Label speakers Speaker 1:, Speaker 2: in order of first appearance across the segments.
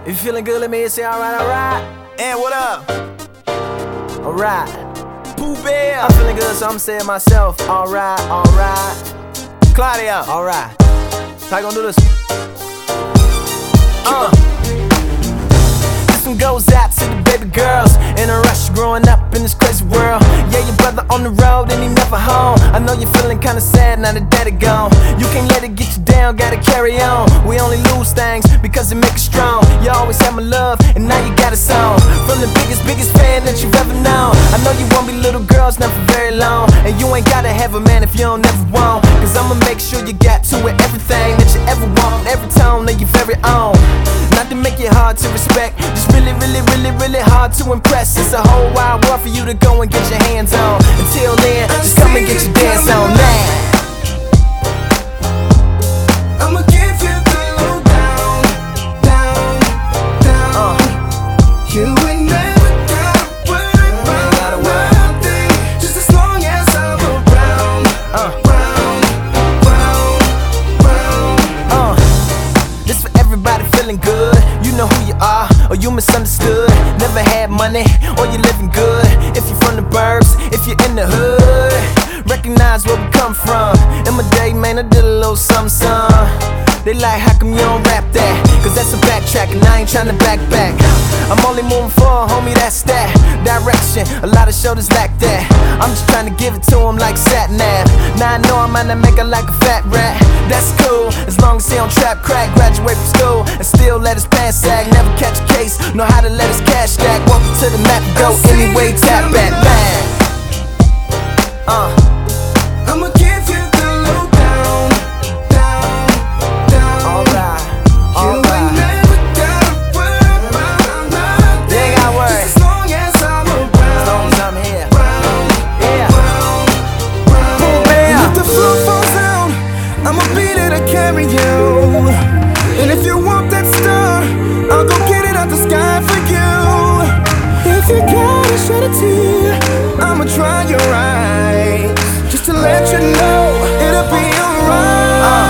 Speaker 1: If you feeling good, let me hear you say alright, alright.
Speaker 2: And what up?
Speaker 1: Alright.
Speaker 2: Pooh Bear.
Speaker 1: I'm feeling good, so I'm saying myself, alright, alright.
Speaker 2: Claudia.
Speaker 1: Alright. How you gonna do this? This one goes out to the baby girls in a rush growing up in this crazy world. Yeah, your brother on the road and he never home. I know you're feeling kinda sad now that daddy gone. You can't let it get you down, gotta carry on. We only lose things because it make us strong. You always had my love and now you got a song. From the biggest fan that you've ever known. I know you won't be little girls not for very long. And you ain't gotta have a man if you don't ever want. Cause I'ma make sure you got to it, everything that you ever want, every tone of your very own. Not to make it hard to respect, just really hard to impress. It's a whole wide world for you to go and get your hands on. Until then, just come and get your dance on now.
Speaker 3: I'ma give you the lowdown, down. You ain't never gotta worry about nothing, just as long as I'm around, round.
Speaker 1: This for everybody feeling good. You know who you are, or you misunderstood. Never had money, or you living good. If you're from the burbs, if you're in the hood, recognize where we come from. In my day, man, I did a little something. They like, how come you don't rap that? Cause that's a backtrack and I ain't tryna back. I'm only moving forward, homie, that's that direction. A lot of shoulders lack that. I'm just trying to give it to him like sat-nav. Now I know I might not make it like a fat rat. That's cool, as long as he don't trap crack. Graduate from school and still let his pants sag. Never catch a case, know how to let his cash stack. Welcome to the map, go anyway, tap at man.
Speaker 3: I'ma give you the lowdown, down.
Speaker 1: Alright,
Speaker 3: You ain't never gotta worry about nothing,
Speaker 1: they ain't gotta worry.
Speaker 3: just as long as I'm
Speaker 1: As long
Speaker 3: around,
Speaker 1: as I'm here.
Speaker 3: round.
Speaker 1: Yeah.
Speaker 3: And if the floor falls down, I'ma be there to carry you. And if you want that star, I'll go get it out the sky for you. If you gotta shed a tear, I'ma try your right, just to let you know it'll be alright.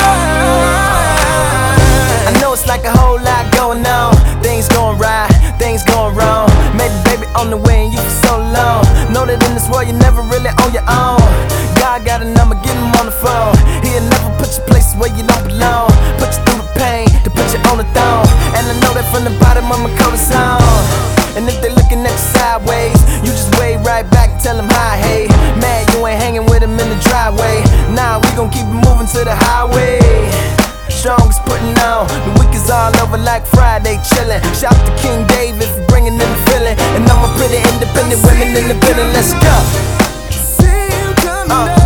Speaker 1: I know it's like a whole lot going on. Things going right, things going wrong. Maybe baby on the way and you for so long. Know that in this world you're never really on your own. God got a number, get him on the phone. He'll never put you places where you don't belong. Put you through the pain to put you on the throne. And I know that from the bottom of my coat is on. And if they looking at you sideways, you just wave right back and tell them hi, hey. Man, you ain't hanging with him in the driveway. Nah, we gon' keep it moving to the highway. Strongest putting on, the week is all over like Friday chillin'. Shout to King David for bringing in the feeling. And I'm a pretty independent women in the building, let's go.
Speaker 3: See you coming up.